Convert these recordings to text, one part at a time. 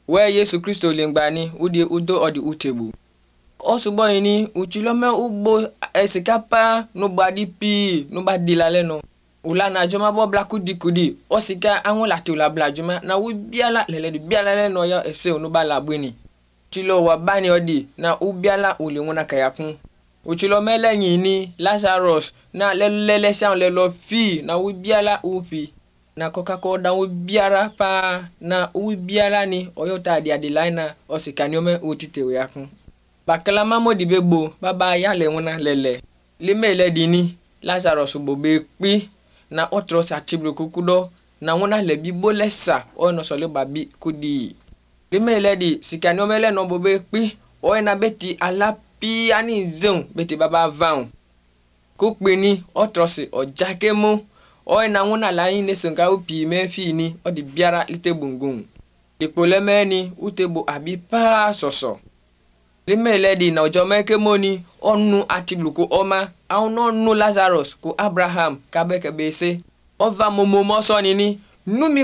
we Yesu Kristo lengbani udi udo odi utebu osubo ini uchilome ugbo esikapa nobody pi nobody laleno ula na joma bo blaku dikudi osika anwo lati ula bla joma na ubiala lele di biala le no ya ese onuba la bweni tilo wa bani odi na ubiala ule wona kayakun uchilome leyin ni Lazarus na lele se an le lo fi na ubiala ufi na Coca-Cola ubiara pa na ubiala ni oyota di adelaina osika ni ome utite yakun bakala mamo di bebo baba ya le wona lele limele dini Lazarus bobe pi na otro sa tiblu kukudo na wona le bibo lesa ono so le babi kudi limele di sikani omele no bobe pi o na beti ala pi ani zon beti baba van ku pe ni otro se ojakemo o na wona la yin nesenka opi me fi ni o di biara litebungun dipoleme ni utebo abi pa soso limele di na ojo meke moni onu atibluko oma awon nu Lazarus ko Abraham kabeke bese ova momo so ni numi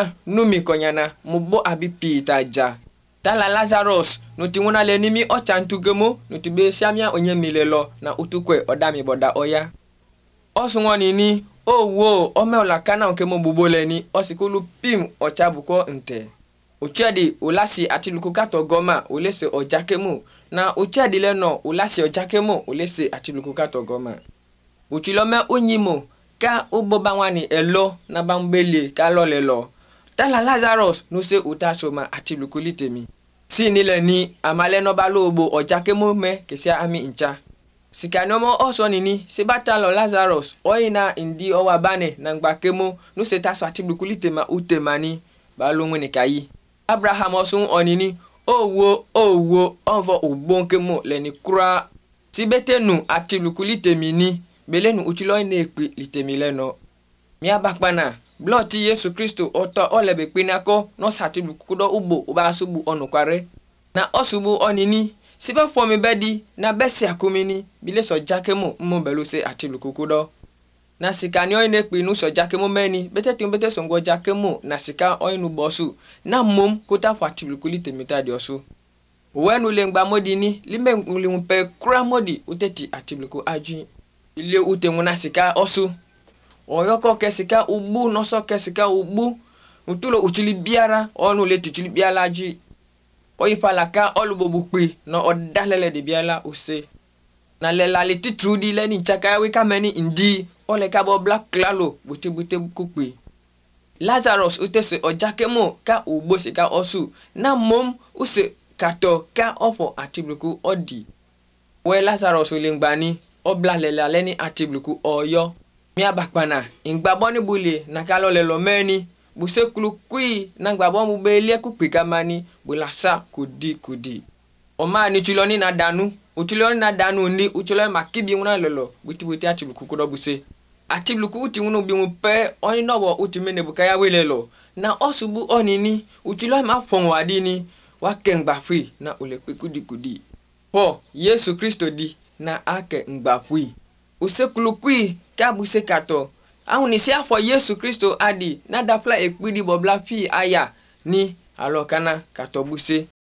konyana mubo abi pitaja tala Lazarus no ti wona le nimi o chantugemo no ti be siamia onyemile lo na utukwe odami boda oya osunwoni ni owo omeola kana okemo bubole ni osikulu pim ochabuko nte uchedi ulasi atiluko kato goma ulese ojakemu na uchedi leno ulasi ojakemu ulese atiluko kato goma uchilome onyimo ka uboba wani elo na bambele ka lolelo tala Lazarus no se utasoma atiluko litemi si nile ni amale no balobo ojakemu me kesia ami incha sikanomo oso nini sebatalo Lazarus oina indi owabane na ngbakemo no se taso atiluko litema utemani balungu ni kayi Abraham osun onini owo onvo ubonkemo leni kura sibetenu atiluku litemini belenu uchilo ne ekpe litemi leno mi abakpana bloti Yesu Kristo oto olebe pinako no satiluku kudo ubo ubasubu onukware na osubu onini sibe fomi bedi na besi akumini bile so jakemo mbelu se atiluku kudo na sika ni oyine pe nu so jakemo meni bete songo jakemo na sika oyinu bosu na mom kota fatibulu litemita di osu wenu lengba modini lime nglimpe kura modi uteti atibulu aji ile utemu na sika osu oyoko kesika ubu no so kesika ubu utulo uchili biara onu le tuchili biara aji oyifalaka olubobu pe no odalele de biara use na lela le titrudi le ni chaka we kameni indi ole kabo black klalo bute kupe Lazarus utese ojakemo ka ugbosi ka osu na mom use kato ka ofo atibluku odi we Lazarus olengbani obla lela le ni atibluku oyo mi abakpana ingbabo ni bule na kalo le lo meni buse kulukui na ngbabo mu bele kupe kamani bulasa kudi oma ni tuloni na danu utuloni na danu ndi utuloni makibi nguna lolo buti atibluku kudo buse atibluku uti ngunu bi mu pe oni nobo uti mene bukaya welelo na osubu onini utuloni ma fon wadini wa kengba fui na ole pe kudi po Yesu Kristo di na ake ngba fui usekulukui ka buse kato awuni se afo Yesu Kristo adi na dafla ekpidi bobla fi aya ni alokana kato buse